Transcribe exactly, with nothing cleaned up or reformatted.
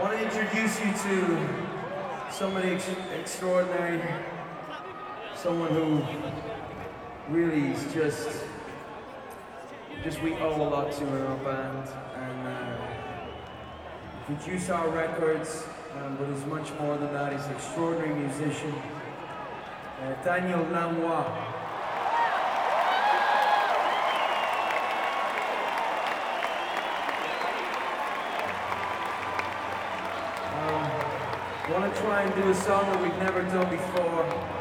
want to introduce you to somebody ex extraordinary, someone who really is just, just we owe a lot to in our band, and uh, produce our records, um, but he's much more than that. He's an extraordinary musician, uh, Daniel Lanois. I want to try and do a song that we've never done before.